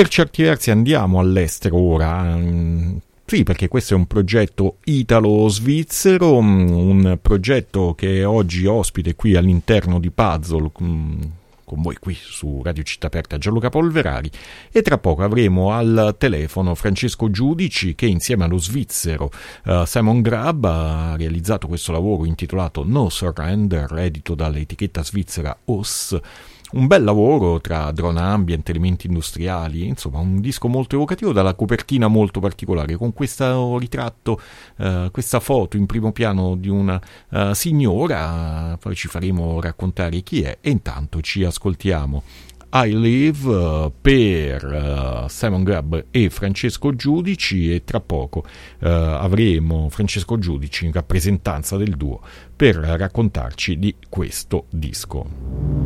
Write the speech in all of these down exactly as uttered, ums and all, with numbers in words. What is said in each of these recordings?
per certi versi andiamo all'estero ora. Sì, perché questo è un progetto italo-svizzero, un progetto che oggi ospite qui all'interno di Puzzle, con voi qui su Radio Città Aperta, Gianluca Polverari, e tra poco avremo al telefono Francesco Giudici, che insieme allo svizzero uh, Simon Grab ha realizzato questo lavoro intitolato No Surrender, edito dall'etichetta svizzera O S. Un bel lavoro tra drone ambient, elementi industriali, insomma un disco molto evocativo, dalla copertina molto particolare, con questo ritratto, uh, questa foto in primo piano di una uh, signora. Poi ci faremo raccontare chi è, e intanto ci ascoltiamo I Live uh, per uh, Simon Grab e Francesco Giudici, e tra poco uh, avremo Francesco Giudici in rappresentanza del duo per raccontarci di questo disco.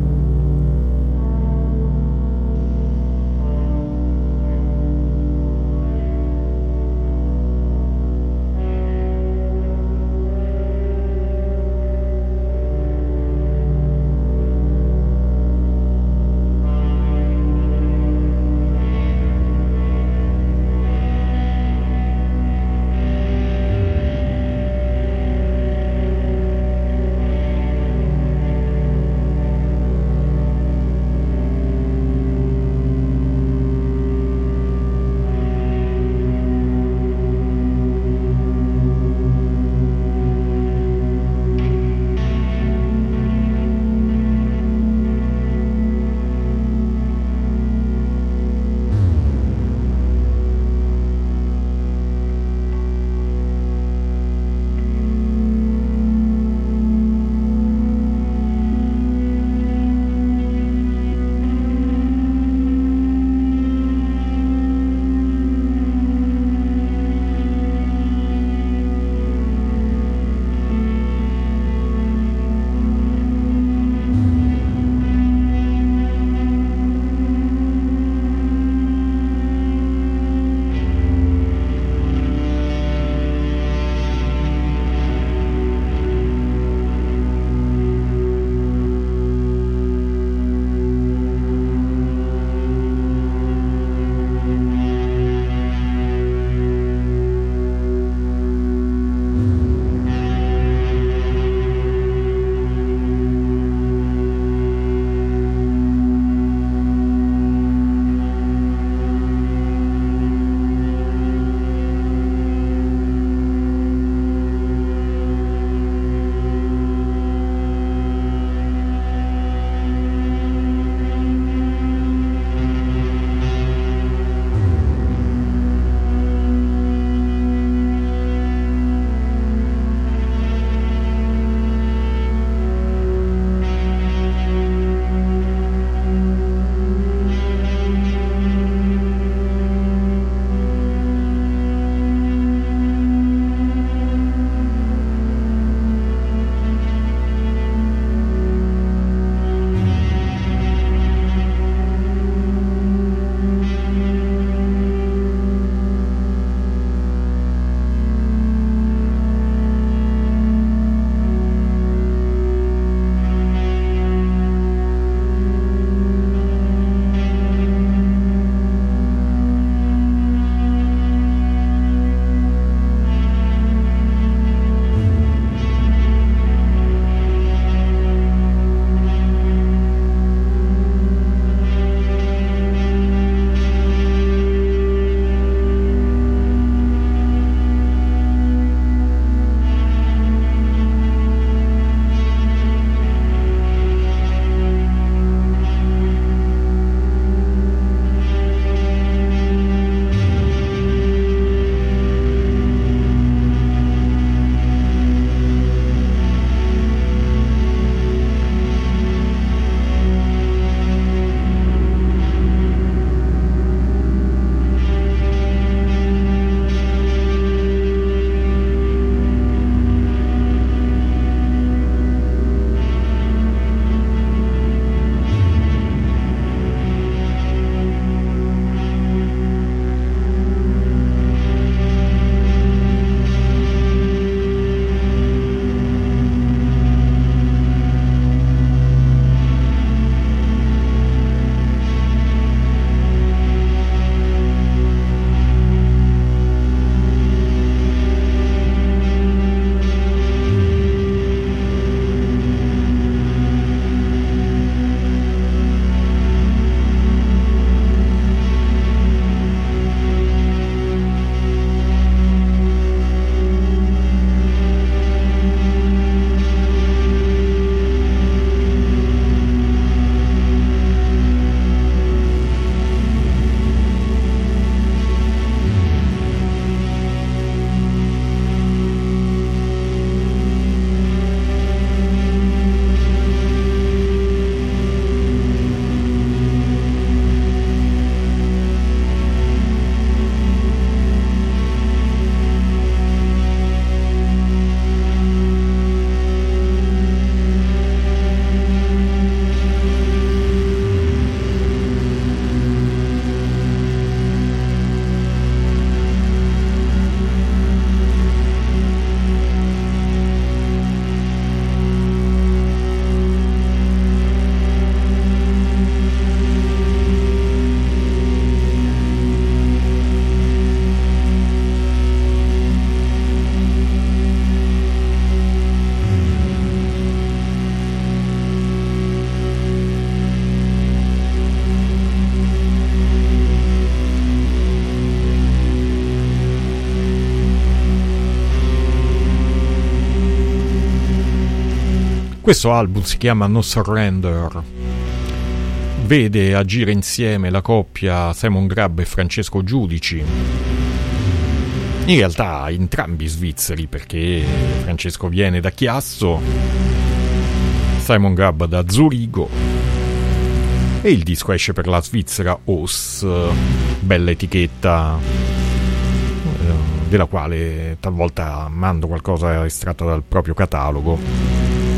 Questo album si chiama No Surrender, vede agire insieme la coppia Simon Grabb e Francesco Giudici, in realtà entrambi svizzeri, perché Francesco viene da Chiasso, Simon Grabb da Zurigo, e il disco esce per la Svizzera Os, bella etichetta della quale talvolta mando qualcosa estratto dal proprio catalogo.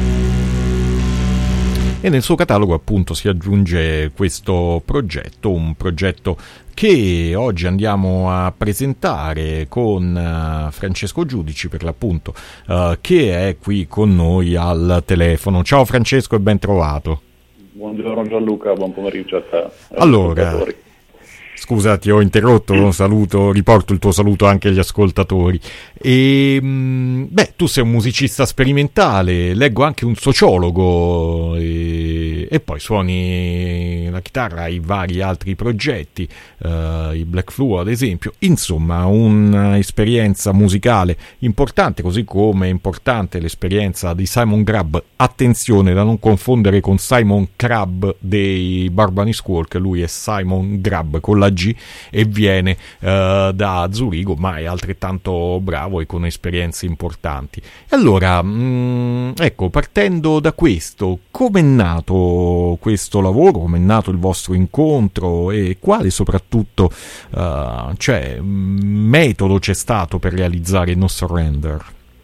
E nel suo catalogo appunto si aggiunge questo progetto, un progetto che oggi andiamo a presentare con uh, Francesco Giudici, per l'appunto, uh, che è qui con noi al telefono. Ciao Francesco e ben trovato. Buongiorno Gianluca, buon pomeriggio a te. Allora, scusa, ti ho interrotto, saluto, riporto il tuo saluto anche agli ascoltatori. E, beh, tu sei un musicista sperimentale, leggo anche un sociologo, e, e poi suoni la chitarra ai vari altri progetti, uh, i Black Flu ad esempio. Insomma, un'esperienza musicale importante, così come è importante l'esperienza di Simon Grabb. Attenzione da non confondere con Simon Crabb dei Barbary Squall, che lui è Simon Grabb con la G e viene uh, da Zurigo, ma è altrettanto bravo e con esperienze importanti. E allora, mh, ecco, partendo da questo, com'è nato questo lavoro, com'è nato il vostro incontro e quale soprattutto uh, cioè, metodo c'è stato per realizzare No Surrender?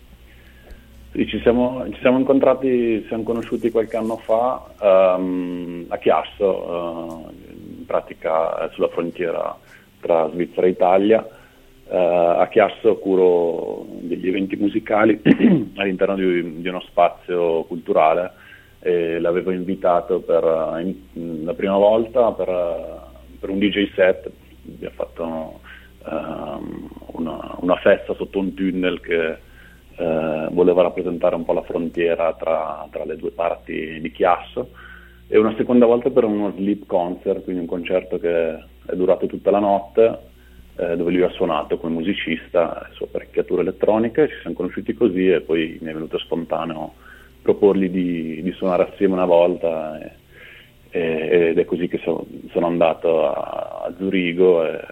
Sì, ci siamo, ci siamo incontrati, ci siamo conosciuti qualche anno fa um, a Chiasso, uh, in pratica sulla frontiera tra Svizzera e Italia. Uh, a Chiasso curo degli eventi musicali all'interno di, di uno spazio culturale e l'avevo invitato per uh, in, la prima volta per, uh, per un D J set. Abbiamo fatto uh, una, una festa sotto un tunnel che Uh, voleva rappresentare un po' la frontiera tra, tra le due parti di Chiasso, e una seconda volta per uno sleep concert, quindi un concerto che è durato tutta la notte, eh, dove lui ha suonato come musicista le sue apparecchiature elettroniche. Ci siamo conosciuti così e poi mi è venuto spontaneo proporgli di, di suonare assieme una volta, e, e, ed è così che so, sono andato a, a Zurigo e,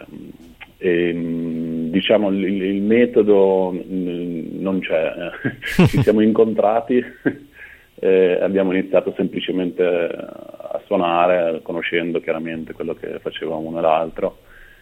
e diciamo il, il metodo non c'è, ci siamo incontrati, e abbiamo iniziato semplicemente a suonare, conoscendo chiaramente quello che facevamo uno e l'altro.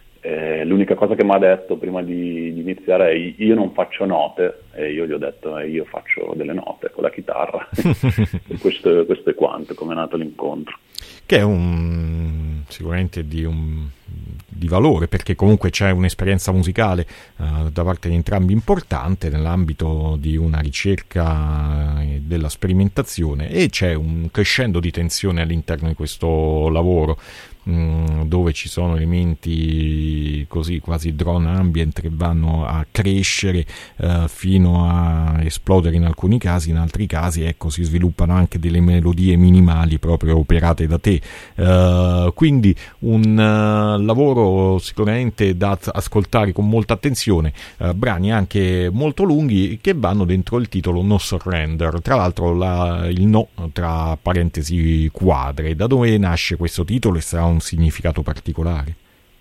E l'unica cosa che mi ha detto prima di, di iniziare è: io non faccio note, e io gli ho detto eh, io faccio delle note con la chitarra. E questo, questo è quanto, come è nato l'incontro. Che è un sicuramente di un di valore, perché comunque c'è un'esperienza musicale uh, da parte di entrambi importante nell'ambito di una ricerca e della sperimentazione, e c'è un crescendo di tensione all'interno di questo lavoro, mh, dove ci sono elementi così quasi drone ambient che vanno a crescere uh, fino a esplodere in alcuni casi, in altri casi ecco si sviluppano anche delle melodie minimali proprio operate da te, uh, quindi un uh, lavoro sicuramente da ascoltare con molta attenzione, uh, brani anche molto lunghi che vanno dentro il titolo No Surrender, tra l'altro la, il no tra parentesi quadre. Da dove nasce questo titolo e se ha un significato particolare?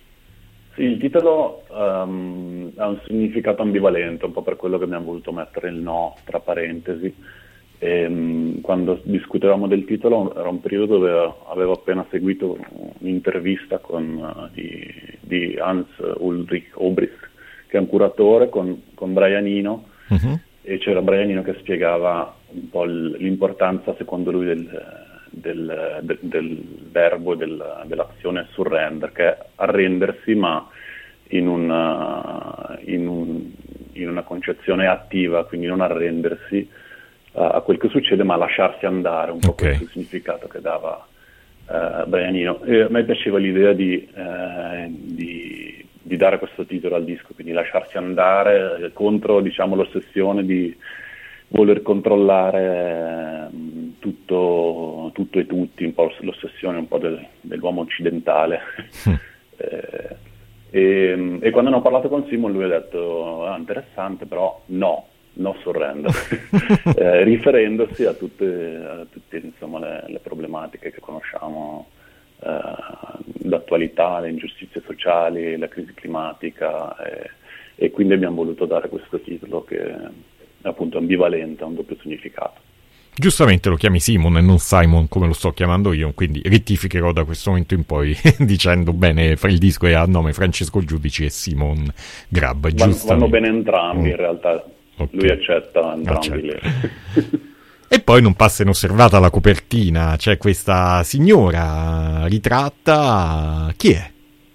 Sì, il titolo um, ha un significato ambivalente, un po' per quello che abbiamo voluto mettere il no tra parentesi. E, um, quando discutevamo del titolo era un periodo dove avevo appena seguito un'intervista con, uh, di, di Hans Ulrich Obrist, che è un curatore, con, con Brian Eno, uh-huh. E c'era Brian Eno che spiegava un po' l'importanza secondo lui del, del, del, del verbo, del, dell'azione surrender, che è arrendersi, ma in una, in, un, in una concezione attiva, quindi non arrendersi a quel che succede, ma lasciarsi andare, un po' okay. Questo è il significato che dava uh, Brian Eno. E a me piaceva l'idea di, eh, di, di dare questo titolo al disco, quindi lasciarsi andare, eh, contro diciamo l'ossessione di voler controllare eh, tutto, tutto e tutti, un po' l'ossessione un po' del, dell'uomo occidentale. Mm. eh, e, e quando ne ho parlato con Simon lui ha detto ah, interessante, però no. non surrender, eh, riferendosi a tutte, a tutte insomma, le, le problematiche che conosciamo eh, d'attualità, le ingiustizie sociali, la crisi climatica, e, e quindi abbiamo voluto dare questo titolo che è appunto ambivalente, ha un doppio significato. Giustamente lo chiami Simon e non Simon come lo sto chiamando io, quindi rettificherò da questo momento in poi dicendo bene, il disco è a nome Francesco Giudici e Simon Grab. Vanno, vanno bene entrambi mm. in realtà, okay. Lui accetta entrambi. Accetta. E poi non passa inosservata la copertina, c'è questa signora ritratta, chi è?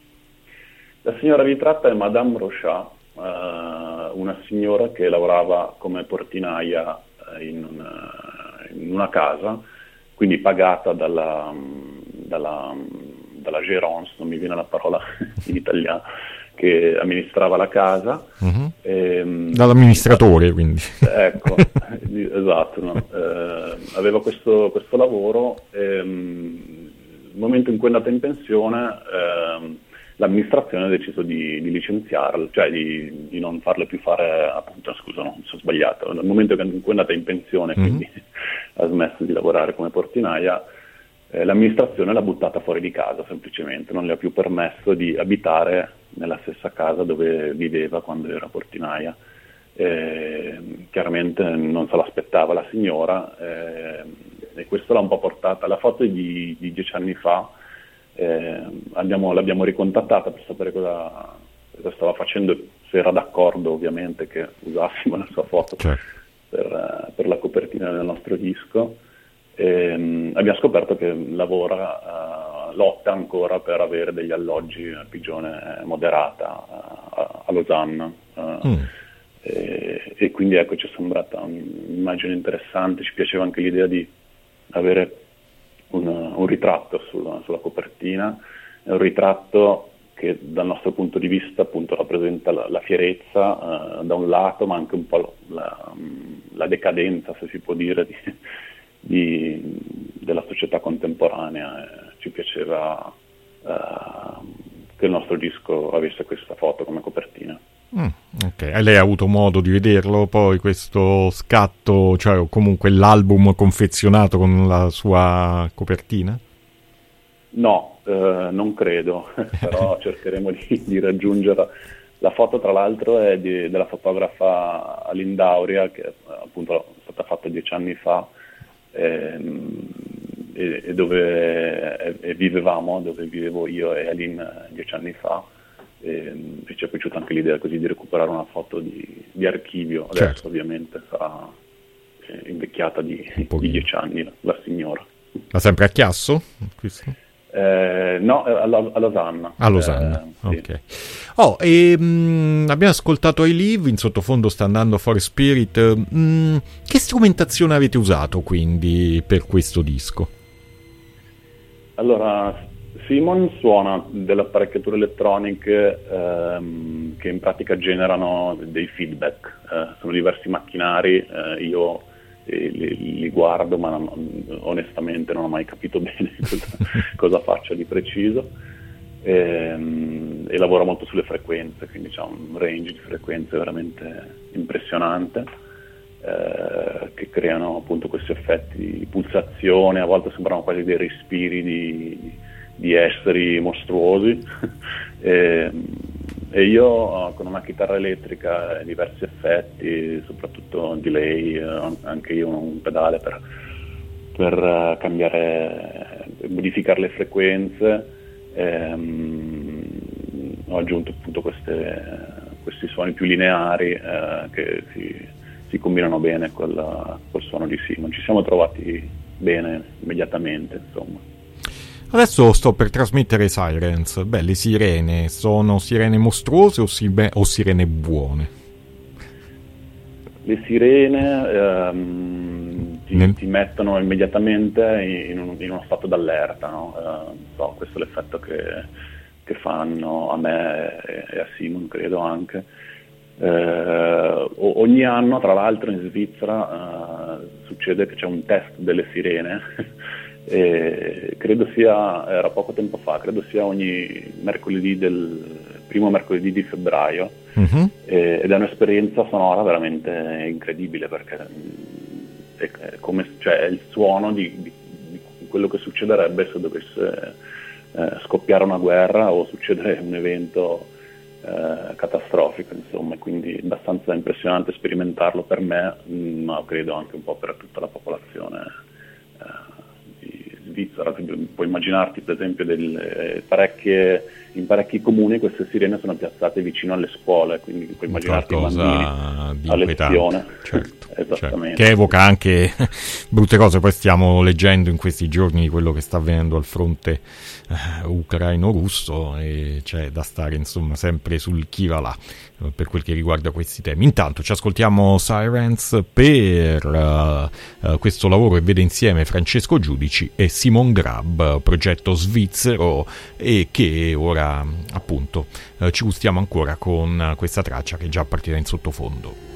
La signora ritratta è Madame Rochat, uh, una signora che lavorava come portinaia in una, in una casa, quindi pagata dalla, dalla, dalla gérance, non mi viene la parola in italiano, che amministrava la casa. Uh-huh. E, dall'amministratore, quindi. Ecco, esatto. No? Eh, aveva questo, questo lavoro e nel momento in cui è andata in pensione eh, l'amministrazione ha deciso di, di licenziarla, cioè di, di non farle più fare, appunto, scusa, no, sono sbagliato, nel momento in cui è andata in pensione, mm-hmm. quindi ha smesso di lavorare come portinaia, eh, l'amministrazione l'ha buttata fuori di casa semplicemente, non le ha più permesso di abitare nella stessa casa dove viveva quando era portinaia. Eh, chiaramente non se l'aspettava la signora eh, e questo l'ha un po' portata, la foto di, di dieci anni fa. Eh, abbiamo, l'abbiamo ricontattata per sapere cosa, cosa stava facendo, se era d'accordo ovviamente che usassimo la sua foto certo. per, per la copertina del nostro disco. E, abbiamo scoperto che lavora, uh, lotta ancora per avere degli alloggi a pigione moderata a, a Losanna uh, mm. e, e quindi ecco, ci è sembrata un'immagine interessante, ci piaceva anche l'idea di avere Un, un ritratto sulla, sulla copertina, è un ritratto che dal nostro punto di vista appunto rappresenta la, la fierezza eh, da un lato, ma anche un po' la, la decadenza, se si può dire, di, di, della società contemporanea. Eh, ci piaceva eh, che il nostro disco avesse questa foto come copertina. Mm, ok, e lei ha avuto modo di vederlo poi questo scatto, cioè comunque l'album confezionato con la sua copertina? No, eh, non credo, però cercheremo di, di raggiungerla. La foto tra l'altro è di, della fotografa Aline Dauria, che appunto è stata fatta dieci anni fa ehm, e, e dove e, e vivevamo, dove vivevo io e Aline dieci anni fa. E ci è piaciuta anche l'idea così di recuperare una foto di, di archivio. Adesso certo. Ovviamente sarà invecchiata di, di dieci anni la, la signora. Ma sempre a Chiasso? Eh, no, a, a Losanna. A Losanna, eh, ok. Sì. Oh, e, mh, abbiamo ascoltato I Live, in sottofondo sta andando Forest Spirit. Mh, che strumentazione avete usato quindi per questo disco? Allora, Simon suona delle apparecchiature elettroniche ehm, che in pratica generano dei feedback, eh, sono diversi macchinari, eh, io eh, li, li guardo ma non, onestamente non ho mai capito bene cosa, cosa faccia di preciso e, e lavora molto sulle frequenze, quindi c'è un range di frequenze veramente impressionante eh, che creano appunto questi effetti di pulsazione, a volte sembrano quasi dei respiri di di esseri mostruosi e, e io con una chitarra elettrica e diversi effetti, soprattutto delay, anche io un pedale per, per cambiare, modificare le frequenze, ehm, ho aggiunto appunto queste, questi suoni più lineari eh, che si, si combinano bene col, col suono di Simon. Ci siamo trovati bene immediatamente, insomma. Adesso sto per trasmettere Sirens. Beh, le sirene sono sirene mostruose o, si- o sirene buone? Le sirene ehm, ti, Nel... ti mettono immediatamente in, un, in uno stato d'allerta, no? Eh, so, questo è l'effetto che, che fanno a me e a Simon, credo anche. Eh, ogni anno, tra l'altro, in Svizzera eh, succede che c'è un test delle sirene. E credo sia, era poco tempo fa, credo sia ogni mercoledì del primo mercoledì di febbraio, uh-huh. eh, ed è un'esperienza sonora veramente incredibile, perché è, è come, cioè, è il suono di, di, di quello che succederebbe se dovesse eh, scoppiare una guerra o succedere un evento eh, catastrofico, insomma, quindi è abbastanza impressionante sperimentarlo per me, ma credo anche un po' per tutta la popolazione eh, Svizzera. Puoi immaginarti per esempio delle parecchie, in parecchi comuni queste sirene sono piazzate vicino alle scuole, quindi puoi immaginarti i bambini a lezione, certo, esattamente, certo. Che evoca anche brutte cose. Poi stiamo leggendo in questi giorni di quello che sta avvenendo al fronte eh, ucraino-russo, e c'è da stare insomma sempre sul chi va là eh, per quel che riguarda questi temi. Intanto ci ascoltiamo Sirens per uh, uh, questo lavoro che vede insieme Francesco Giudici e Simon Grab, progetto svizzero, e che ora appunto eh, ci gustiamo ancora con questa traccia che è già partita in sottofondo.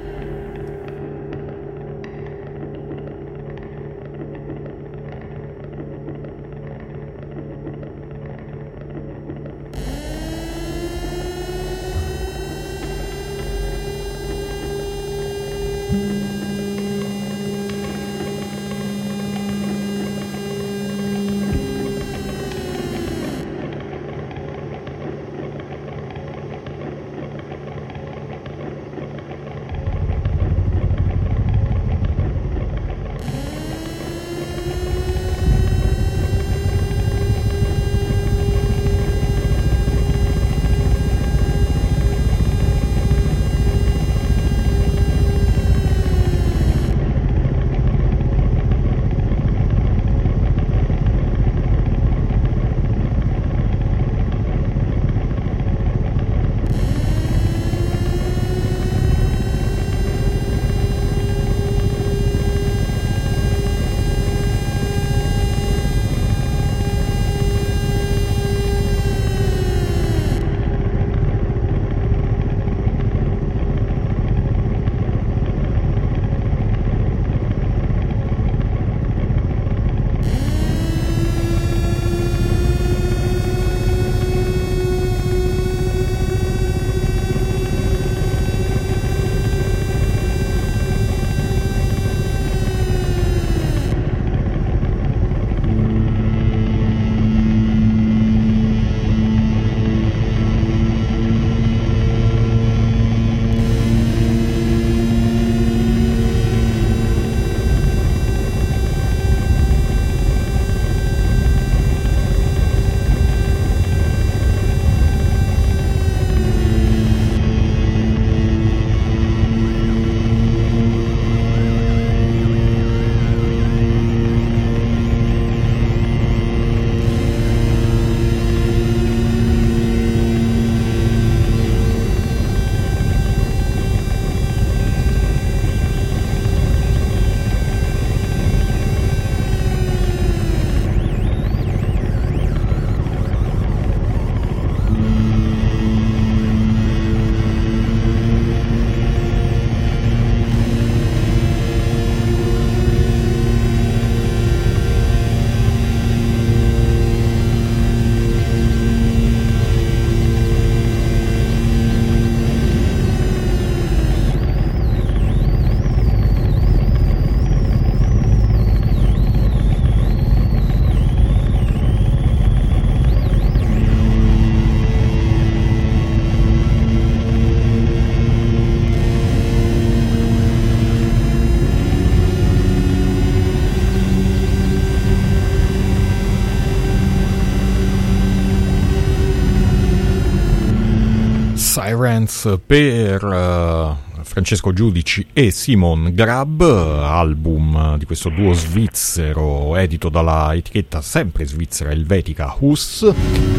Sirens per uh, Francesco Giudici e Simon Grab, album di questo duo svizzero edito dalla etichetta sempre svizzera elvetica Hus.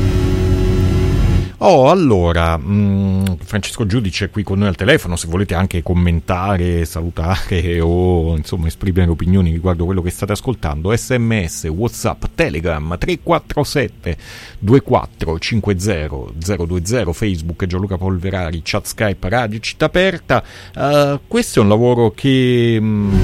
Oh, allora, mh, Francesco Giudice è qui con noi al telefono, se volete anche commentare, salutare o insomma esprimere opinioni riguardo quello che state ascoltando. Sms, WhatsApp, Telegram tre quattro sette due quattro cinque zero zero due zero, Facebook Gianluca Polverari, chat Skype Radio Città Aperta. Uh, questo è un lavoro che mh,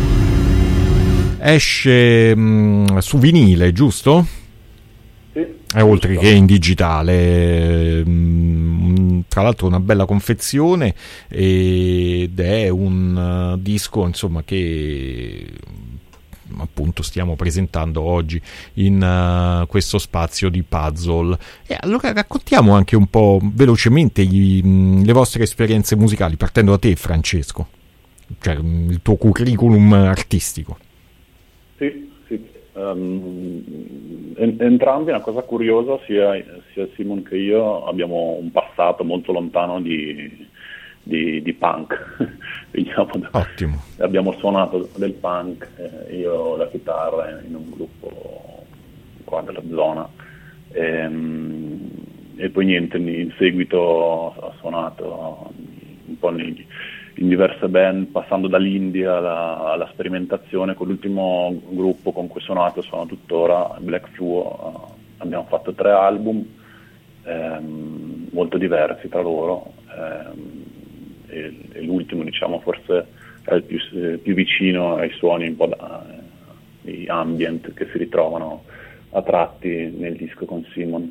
esce mh, su vinile, giusto? Sì. E oltre che in digitale, mh, tra l'altro una bella confezione, ed è un uh, disco insomma che appunto stiamo presentando oggi in uh, questo spazio di puzzle. E allora raccontiamo anche un po' velocemente gli, mh, le vostre esperienze musicali, partendo da te, Francesco, cioè mh, il tuo curriculum artistico. Sì, sì. Um, en- entrambi, una cosa curiosa, sia, sia Simon che io abbiamo un passato molto lontano di Di, di punk. Veniamo da, Ottimo. Abbiamo suonato del punk, eh, io la chitarra in un gruppo qua della zona, e, e poi niente, in seguito ho suonato un po' in, in diverse band, passando dall'indie alla, alla sperimentazione. Con l'ultimo gruppo con cui ho suonato, sono tuttora, Black Fluo, abbiamo fatto tre album ehm, molto diversi tra loro, ehm, e, e l'ultimo, diciamo, forse è il più, eh, più vicino ai suoni un po' da, eh, di ambient che si ritrovano a tratti nel disco con Simon.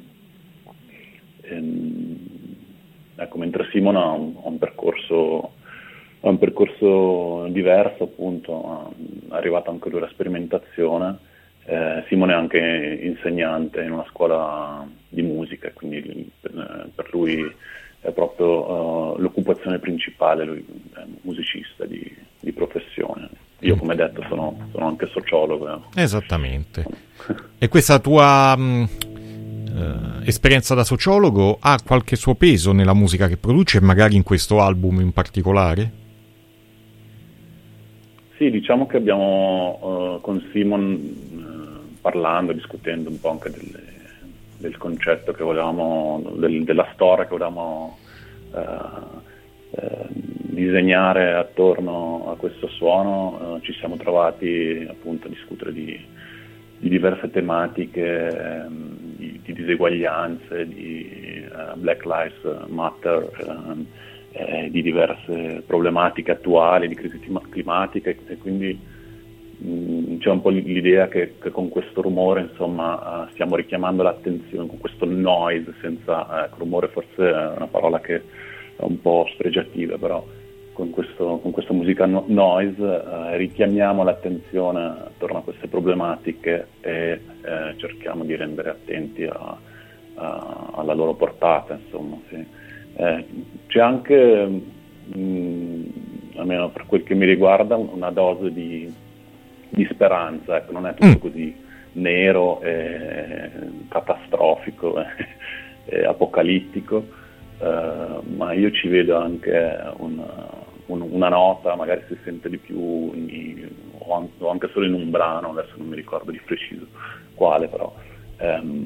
Ehm, ecco, mentre Simon ha un, ha un percorso ha un percorso diverso, appunto, è arrivato anche lui alla sperimentazione. Eh, Simon è anche insegnante in una scuola di musica, quindi per, per lui è proprio uh, l'occupazione principale, lui è un musicista di, di professione. Io, come detto, sono, sono anche sociologo. Esattamente. E questa tua mh, uh, esperienza da sociologo ha qualche suo peso nella musica che produce, magari in questo album in particolare? Sì, diciamo che abbiamo uh, con Simon, uh, parlando, discutendo un po' anche delle del concetto che volevamo, del, della storia che volevamo uh, uh, disegnare attorno a questo suono, uh, ci siamo trovati appunto a discutere di, di diverse tematiche, um, di, di diseguaglianze, di uh, Black Lives Matter, um, eh, di diverse problematiche attuali, di crisi climatica, e quindi c'è un po' l'idea che, che con questo rumore, insomma, uh, stiamo richiamando l'attenzione, con questo noise, senza uh, rumore forse è una parola che è un po' spregiativa, però con, questo, con questa musica no- noise uh, richiamiamo l'attenzione attorno a queste problematiche e uh, cerchiamo di rendere attenti a, a, alla loro portata, insomma. Sì. Eh, c'è anche, mh, almeno per quel che mi riguarda, una dose di di speranza, ecco, non è tutto mm. così nero, e catastrofico e, e apocalittico, eh, ma io ci vedo anche una, un, una nota, magari si sente di più in, o, anche, o anche solo in un brano, adesso non mi ricordo di preciso quale, però ehm,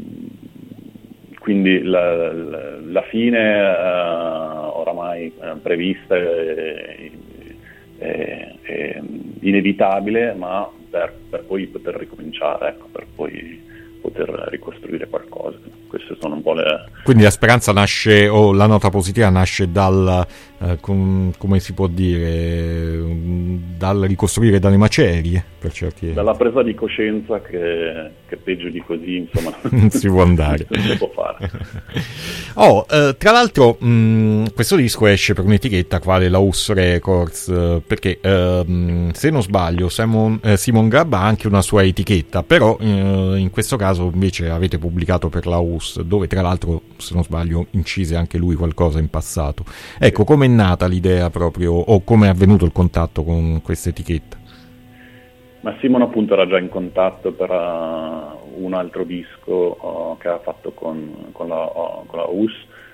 quindi la, la, la fine eh, oramai eh, prevista è, è, è inevitabile, ma Per, per poi poter ricominciare, ecco, per poi poter ricostruire qualcosa. Queste sono un po' le... Quindi la speranza nasce, o la nota positiva nasce dal, eh, com, come si può dire, dal ricostruire dalle macerie, per certi... Dalla presa di coscienza che, che peggio di così, insomma, non si può andare. Non si può fare. Oh, eh, tra l'altro mh, questo disco esce per un'etichetta quale la U S Records, eh, perché eh, se non sbaglio Simon, eh, Simon Gabb ha anche una sua etichetta, però eh, in questo caso invece avete pubblicato per la U S, dove tra l'altro, se non sbaglio, incise anche lui qualcosa in passato. Ecco, com'è nata l'idea proprio, o come è avvenuto il contatto con questa etichetta? Ma Simon appunto era già in contatto per uh, un altro disco uh, che ha fatto con, con, la, uh, con la U S,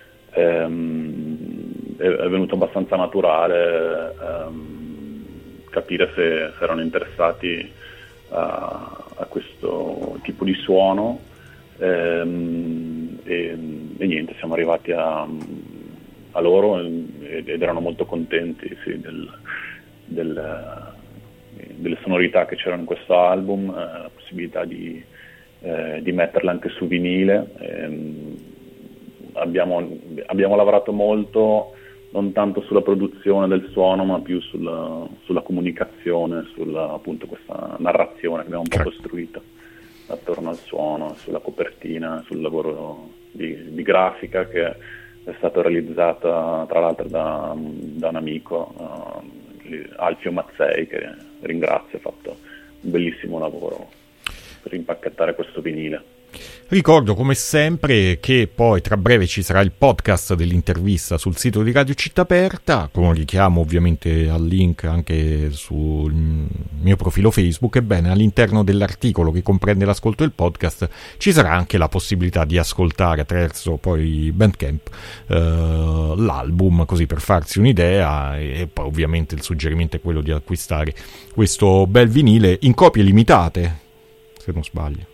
ehm, è, è venuto abbastanza naturale um, capire se, se erano interessati a, a questo tipo di suono, ehm, e, e niente, siamo arrivati a, a loro ed, ed erano molto contenti, sì, del, del delle sonorità che c'erano in questo album, eh, la possibilità di, eh, di metterle anche su vinile. Ehm, abbiamo, abbiamo lavorato molto, non tanto sulla produzione del suono, ma più sulla, sulla comunicazione, sulla appunto questa narrazione che abbiamo un po' costruito. attorno al suono, sulla copertina, sul lavoro di, di grafica che è stato realizzata tra l'altro da, da un amico, uh, Alfio Mazzei, che ringrazio, ha fatto un bellissimo lavoro per impacchettare questo vinile. Ricordo come sempre che poi tra breve ci sarà il podcast dell'intervista sul sito di Radio Città Aperta, con un richiamo ovviamente al link anche sul mio profilo Facebook. Ebbene, all'interno dell'articolo che comprende l'ascolto del podcast ci sarà anche la possibilità di ascoltare attraverso poi Bandcamp eh, l'album, così per farsi un'idea, e poi ovviamente il suggerimento è quello di acquistare questo bel vinile in copie limitate, se non sbaglio.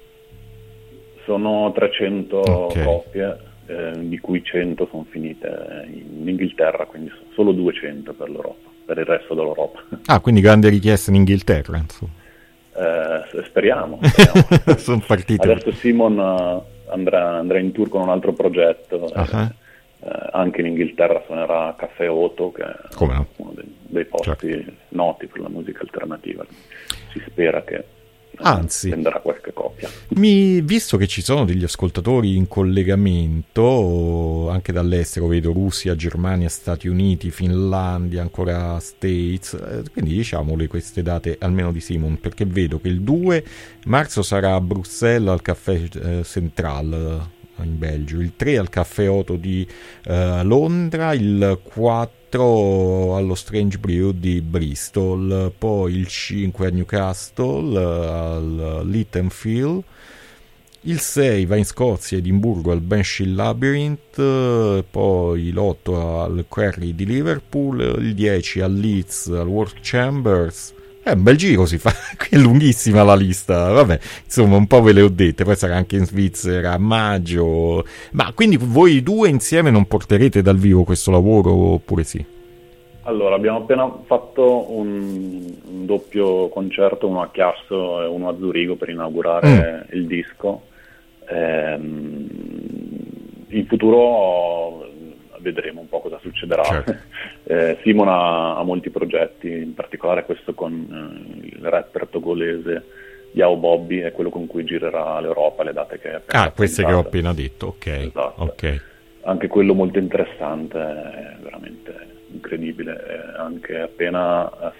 Sono trecento okay. copie, eh, di cui cento sono finite in Inghilterra, quindi solo duecento per l'Europa, per il resto dell'Europa. Ah, quindi grande richiesta in Inghilterra, insomma. Eh, speriamo. speriamo. Sono partite. Adesso Simon andrà, andrà in tour con un altro progetto, uh-huh. eh, eh, anche in Inghilterra suonerà a Caffè Otto, che è Come? uno dei, dei posti certo. noti per la musica alternativa. Si spera che Anzi, venderà qualche copia. Mi, visto che ci sono degli ascoltatori in collegamento anche dall'estero, vedo Russia, Germania, Stati Uniti, Finlandia, ancora States, quindi diciamole queste date almeno di Simon, perché vedo che il due marzo sarà a Bruxelles al Caffè eh, Central in Belgio, il tre al Caffè Otto di eh, Londra, il quattro allo Strange Brew di Bristol, poi il cinque a Newcastle al Littenfield, il sei va in Scozia, Edimburgo al Banshee Labyrinth, poi l'otto al Quarry di Liverpool, il dieci al Leeds al World Chambers. È un bel giro si fa, è lunghissima la lista, vabbè, insomma un po' ve le ho dette, poi sarà anche in Svizzera a maggio. Ma quindi voi due insieme non porterete dal vivo questo lavoro oppure sì? Allora, abbiamo appena fatto un, un doppio concerto, uno a Chiasso e uno a Zurigo per inaugurare mm. il disco. Ehm, in futuro vedremo un po' cosa succederà. Certo. Eh, Simon ha, ha molti progetti, in particolare questo con eh, il rapper togolese Yao Bobby, è quello con cui girerà l'Europa, le date che è appena Ah, queste che ho appena detto, ok. Esatto. Okay. Anche quello molto interessante, è veramente incredibile, è anche appena è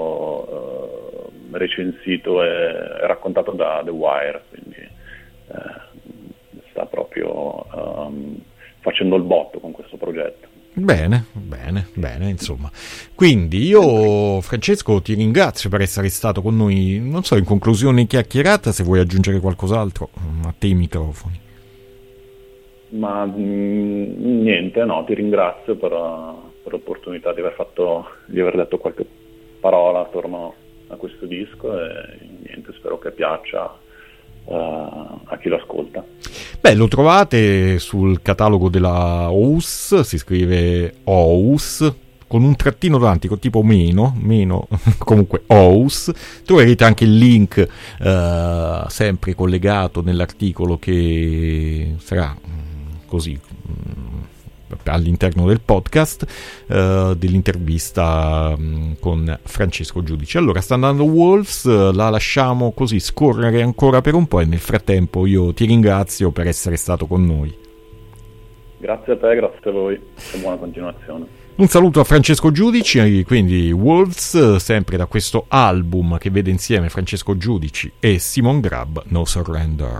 stato uh, recensito e raccontato da The Wire, quindi uh, sta proprio um, facendo il botto con questo progetto. Bene, bene, bene, insomma. Quindi io, Francesco, ti ringrazio per essere stato con noi, non so, in conclusione chiacchierata, se vuoi aggiungere qualcos'altro, a te i microfoni. Ma mh, niente, no, ti ringrazio per, per l'opportunità di aver fatto, di aver detto qualche parola attorno a questo disco e niente, spero che piaccia uh, a chi lo ascolta. Beh, lo trovate sul catalogo della O U S, si scrive O U S con un trattino davanti, tipo meno, meno comunque O U S. Troverete anche il link eh, sempre collegato nell'articolo che sarà così all'interno del podcast uh, dell'intervista um, con Francesco Giudici. Allora, sta andando Wolves, uh, la lasciamo così scorrere ancora per un po' e nel frattempo io ti ringrazio per essere stato con noi. Grazie a te, grazie a voi e buona continuazione. Un saluto a Francesco Giudici, quindi Wolves, sempre da questo album che vede insieme Francesco Giudici e Simon Grab, No Surrender.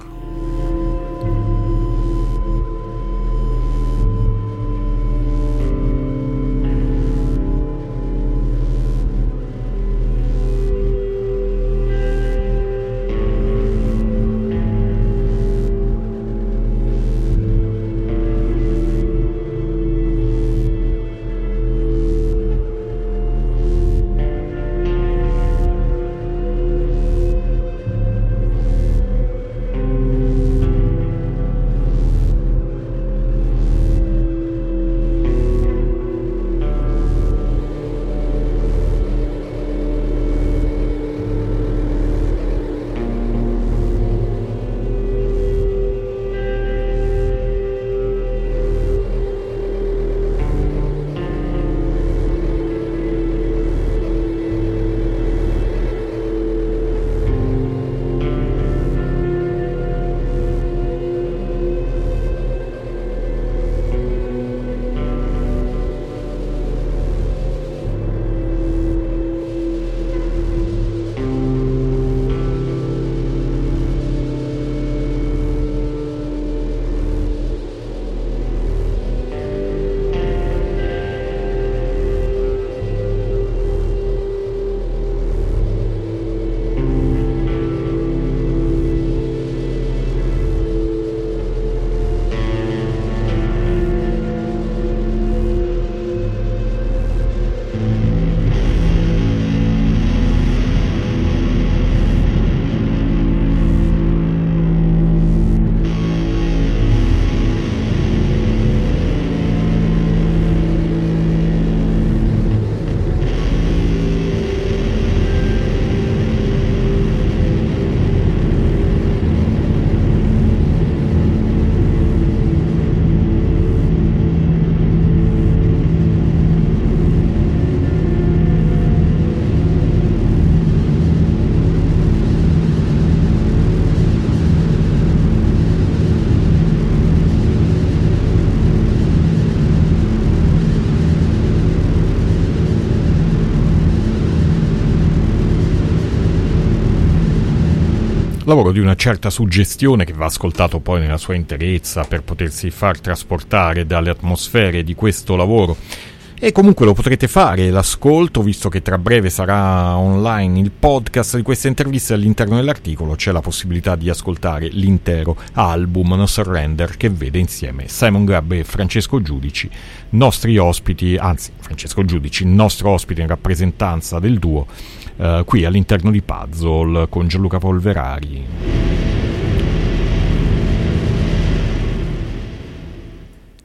lavoro di una certa suggestione che va ascoltato poi nella sua interezza per potersi far trasportare dalle atmosfere di questo lavoro. E comunque lo potrete fare, l'ascolto, visto che tra breve sarà online il podcast di queste interviste. All'interno dell'articolo c'è la possibilità di ascoltare l'intero album No Surrender, che vede insieme Simon Gabb e Francesco Giudici, nostri ospiti, anzi Francesco Giudici, il nostro ospite in rappresentanza del duo, eh, qui all'interno di Puzzle con Gianluca Polverari.